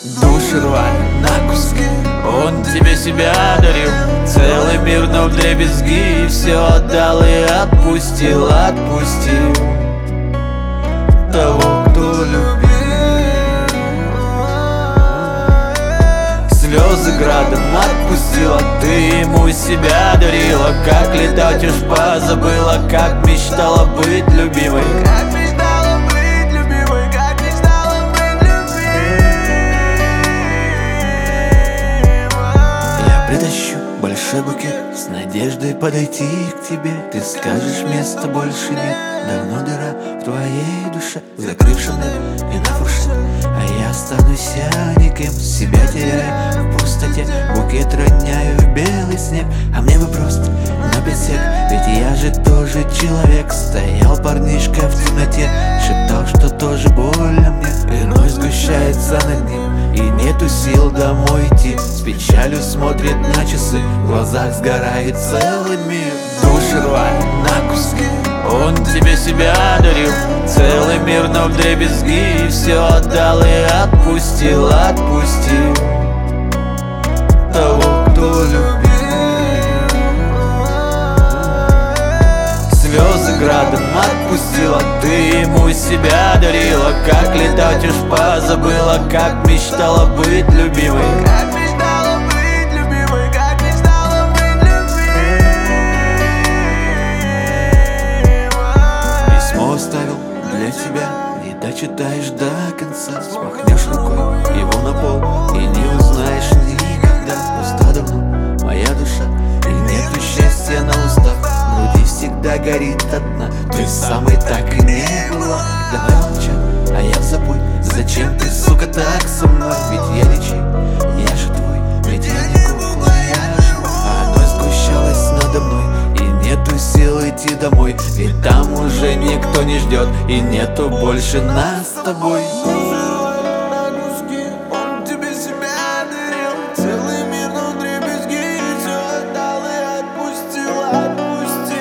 Души рвали на куски, он тебе себя дарил. Целый мир, но вдребезги все отдал и отпустил, отпустил того, кто любил. Слезы градом отпустила, ты ему себя дарила. Как летать уж позабыла, как мечтала быть любимой. Как мечтала быть любимой, как мечтала быть любимой. Я притащу большой букет с надеждой подойти к тебе. Ты скажешь, места больше нет, давно дыра в твоей душе, закрывшим и на фуршет. А я останусь никем, себя теряю в пустоте. Букет роняю в белый снег, а мне бы просто напить сек. Ведь я же тоже человек. Стоял парнишка в темноте, шептал, что тоже больно мне. И ночь сгущается над ним, и нету сил домой идти. С печалью смотрит на часы, в глазах сгорает целый мир. Души рвали на куски, он тебе себя дарил. Целый мир, но вдребезги все отдал и отпустил, отпустил того, кто любил. Слезы градом отпустила, ты ему себя дарила. Как летать уж позабыла, как мечтала быть любимой. Как мечтала быть любимой, как мечтала быть любимой. Письмо оставил для тебя, не дочитаешь до конца. Смахнешь рукой его на пол и не узнаешь никогда. Пуста давно моя душа, и нету счастья на устах. В груди всегда горит одна, той самой так и не было. Давай молчать, а я забудь. Зачем ты, сука, так со мной? Ведь я ничей, я же твой. Ведь я не кукла, я живой. А ночь сгущалась надо мной, и нету сил идти домой. Ведь там уже никто не ждет, и нету больше нас с тобой. Он тебе себя дарил. Целый мир внутри безги, все отдал и отпустил, отпустил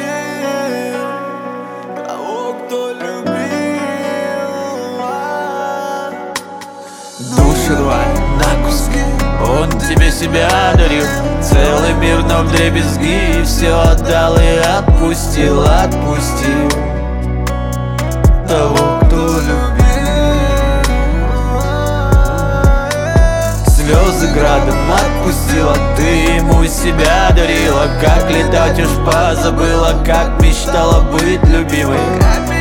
того, кто любил. Души рвали на куски, он тебе себя дарил. Целый мир, но вдребезги все отдал и отпустил, отпустил того, кто любил. Слезы градом отпустила, ты ему себя дарила. Как летать уж позабыла, как мечтала быть любимой.